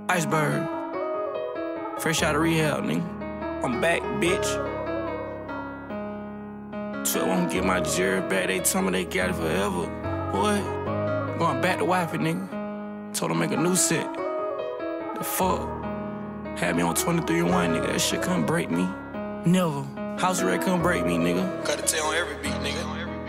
Iceberg. Fresh out of rehab, nigga. I'm back, bitch. 12 won't get my jury back. They tell me they got it forever. What? Going back to wifey, nigga. Told her make a new set. The fuck? Had me on 23-1, nigga. That shit couldn't break me. Never. House arrest couldn't break me, nigga. Got to tell on every beat, nigga.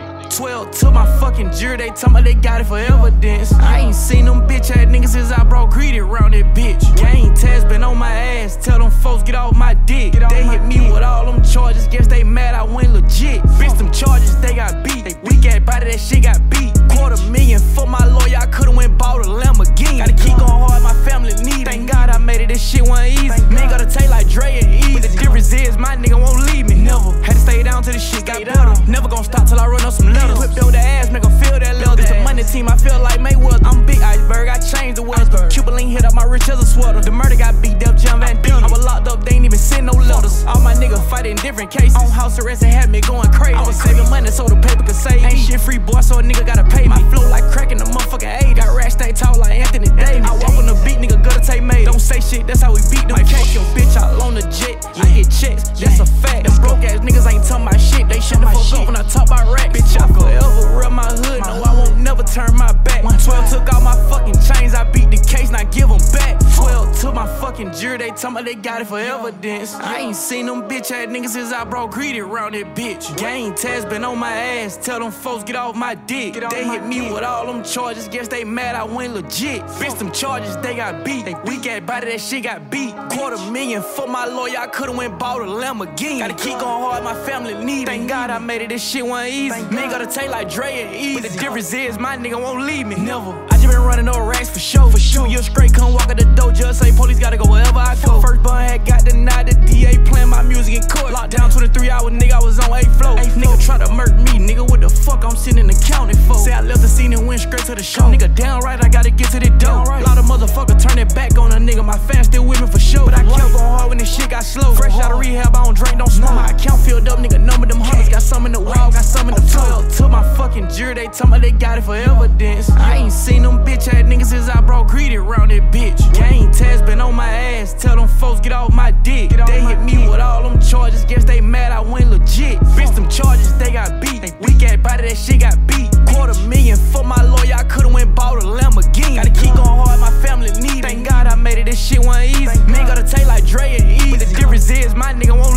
12 took my fucking jury, they tell me they got it for evidence. I ain't seen them bitch ass niggas since I brought greedy around that bitch. Gang test been on my ass, tell them folks get off my dick. They hit me with all them charges, guess they mad I went legit. Bitch, them charges they got beat, they weak ass body that shit got beat. $250,000 for my lawyer, I could've went bought a Lamborghini. Gotta keep going hard, my family need it. Thank God I made it, this shit wasn't easy. Man gotta take like Dre and Easy. But the difference is my nigga won't leave me. Never had to stay down till the shit got better. Never gon' stop till I run up some letters. Whip your ass, make 'em feel that leather. It's a money team, I feel like Mayweather. I'm big iceberg, I changed the weather. Cuban link hit up my rich as a sweater. The murder got beat up, John Van Damme. I was locked up, they ain't even send no letters. All my niggas fighting different cases. On house arrest and had me going crazy. I was saving money so the paper could save me. Ain't shit free, boy, so a nigga gotta pay me. My flow like cracking the motherfucking 80. Got rash stay tall like Anthony Davis. I walk on the beat, nigga, gutter take made. Don't say shit, that's how we beat them. Cake your bitch out on the jet. I get checks, that's a fact. Them broke ass niggas ain't talking about shit. They shut the fuck up when I talk about racks. Bitch, I forever rep my hood. No, I won't never turn my back. 12 took all my fucking chains. I beat the case, now give them back. 12 took my fucking jury. They tell me they got it for evidence. I ain't seen them bitch ass niggas since I brought greedy around that bitch. Gang test been on my ass. Tell them folks get off my dick. They hit me with all them charges. Guess they mad I went legit. Bitch, them charges they got beat. They weak ass body that shit got beat. $250,000 for my lawyer. I could've went bought a Lamborghini. Gotta keep going hard, my family need it. Thank God I made it. This shit wasn't easy. Man gotta take like Dre and Easy. But the difference is my nigga won't leave me. Never. I just been running no racks for sure. 2 years straight, come walk at the door. Just say police gotta go wherever I go. First bun had got denied. The DA playing my music in court. Locked down 23 hours, nigga. I was on 8 flow. Nigga try to murk me, nigga. What the fuck I'm sitting in the county for? Say I left the scene and went straight to the show. Nigga downright, I gotta get to the dough. Lot of motherfuckers turn their back on a nigga. My fans still with me for sure. But I kept going hard when this shit got slow. Fresh out of rehab, I don't drink, don't smoke. My account filled up, nigga. Number them hunters. Got some in the wall, got some in the toe. Took my fucking jury, they tell me they got it for evidence. I ain't seen them bitch ass niggas since I brought greedy around that bitch. Gang test been on my ass. Tell them folks get off my dick. They hit me with all them charges. Guess they mad I went legit. Bitch, them charges they got beat. They weak ass body that shit got beat. $250,000 for my lawyer. I could've went bought a Lamborghini. Gotta keep going hard, my family need it. Thank God I made it. This shit wasn't easy. Man gotta take like Dre and Easy. But the difference is my nigga won't